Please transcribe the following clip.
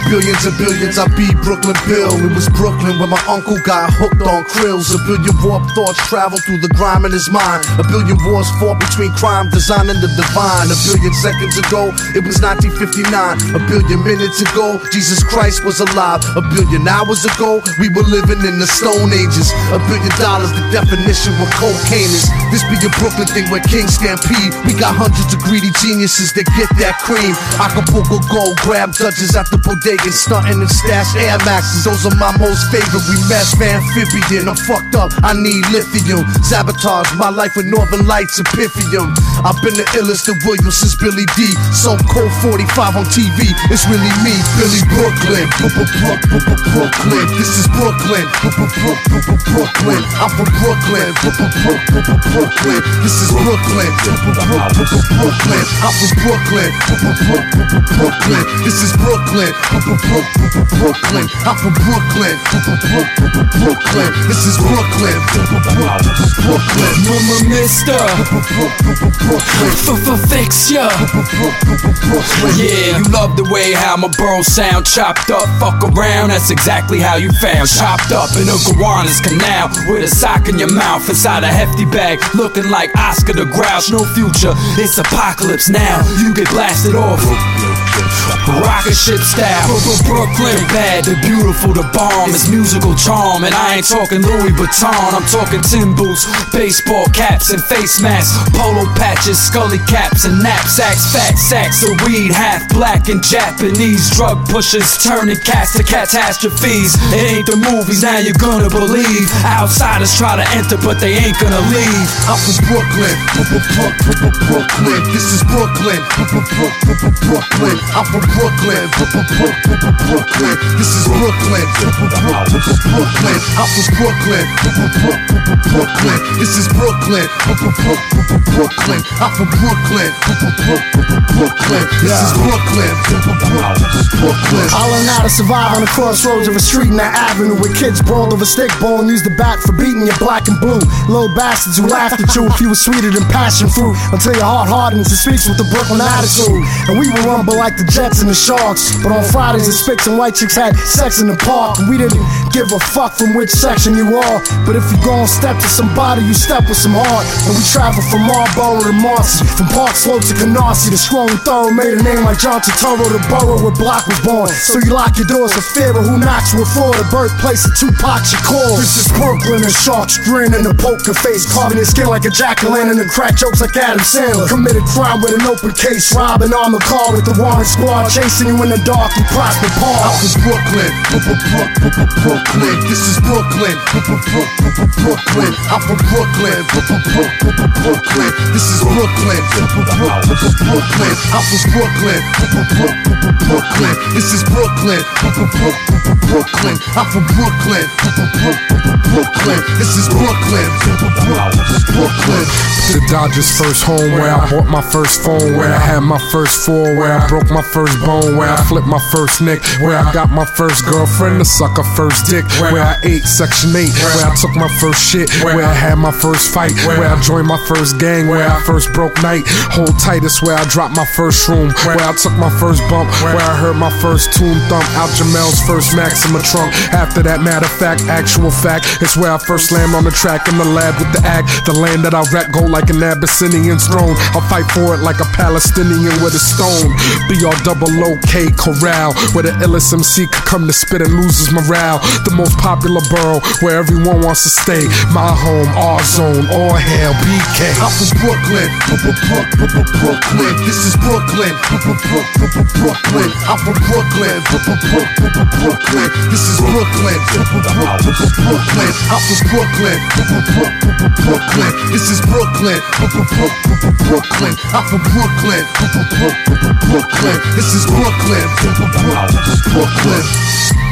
billions and billions, I beat Brooklyn Bill. It was Brooklyn where my uncle got hooked on krills. A billion warped thoughts travel through the grime in his mind. A billion wars fought between crime, design, and the divine. A billion seconds ago, it was 1959. A billion minutes ago, Jesus Christ was alive. A billion hours ago, we were living in the Stone Ages. $1 billion, the definition what cocaine is. This be a Brooklyn thing where kings stampede. We got hundreds of greedy geniuses that get that cream. Acapulco Gold, grab Dutches at the bodega, stunting and stash Air Maxes. Those are my most favorite. We mess amphibian. I'm fucked up, I need lithium. Sabotage my life with Northern Lights and Pythium. I've been the illest of Williams since Billy D. So Cold 45 on TV, it's really me, Billy Brooklyn. Brooklyn, this is Brooklyn. Brooklyn, I'm from Brooklyn. Brooklyn, this is Brooklyn. Brooklyn, I'm from Brooklyn. Brooklyn, this is Brooklyn. Brooklyn, I'm from Brooklyn. Brooklyn, this is Brooklyn. Brooklyn, Mama Mister Fix ya. Yeah, you love the way how my bros sound. Chopped up, fuck around, that's exactly how you found. Chopped up in a Gowanus canal with a sock in your mouth inside a hefty bag, looking like Oscar the Grouch. No future, it's apocalypse now. You get blasted off rocket ship style. Brooklyn, bad, the beautiful, the bomb. It's musical charm, and I ain't talking Louis Vuitton. I'm talking tin boots, baseball caps and face masks, polo patches, scully caps and knapsacks, fat sacks of weed, half black and Japanese drug pushers turning cats to catastrophes. It ain't the movies, now you're gonna believe. Outsiders try to enter, but they ain't gonna leave. I'm from Brooklyn. Brooklyn, this is Brooklyn. Brooklyn, I'm from Brooklyn. Brooklyn, this is Brooklyn. Brooklyn, I'm from Brooklyn. Brooklyn, this is Brooklyn. Brooklyn, I'm from Brooklyn. Brooklyn, this is Brooklyn. Brooklyn. I learned how to survive on the crossroads of a street in that avenue where kids brawled over stick ball and used the bat for beating you black and blue. Little bastards who laughed at you if you were sweeter than passion fruit, until your heart hardens and speaks with the Brooklyn attitude. And we would rumble like the Jets and the Sharks, but on Fridays the Spicks and white chicks had sex in the park, and we didn't give a fuck from which section you are. But if you gon' step to somebody, you step with some heart. And we travel from Marlboro to Marcy, from Park Slope to Canarsie. The strong and thorough made a name like John Turturro, the borough where Block was born. So you lock your doors for fear of who knocks you for, the birthplace of Tupac Shakur. This is Brooklyn, and sharks grin and a poker face, carving his skin like a jack-o'-lantern and crack jokes like Adam Sandler. Committed crime with an open case, robbing armored car with the warrant squad, chasing you in the dark through Prosper Park. I'm from Brooklyn. Brooklyn, this is Brooklyn. Brooklyn, I'm from Brooklyn. Brooklyn, this is Brooklyn. Brooklyn, I'm from Brooklyn. Brooklyn, this is Brooklyn. Brooklyn, I'm from Brooklyn. Brooklyn, this is Brooklyn. Brooklyn. The Dodgers' first home, where I bought my first phone, where I had my first fall, where I broke my first bone, where I flipped my first neck, where I got my first girlfriend to suck her first dick, where I ate Section 8, where I took my first shit, where I had my first fight, where I joined my first gang, where I first broke night. Hold tight is where I dropped my first room, where I took my first bump, where I heard my first tune thump out Jamel's first Maxima trunk. After that, matter of fact, actual fact, it's where I first slammed on the track in the lab with the act. The land that I rap go like an Abyssinian throne. I'll fight for it like a Palestinian with a stone. BROOK Corral, where the illest MC could come to spit and loses morale. The most popular borough where everyone wants to stay. My home, our zone, all hail BK. I'm from Brooklyn. Brooklyn, this is Brooklyn. Brooklyn, I'm from Brooklyn. Brooklyn, this is Brooklyn. Brooklyn, I'm from Brooklyn. Brooklyn, this is Brooklyn. Brooklyn, I'm from Brooklyn. Brooklyn, this is Brooklyn. Brooklyn.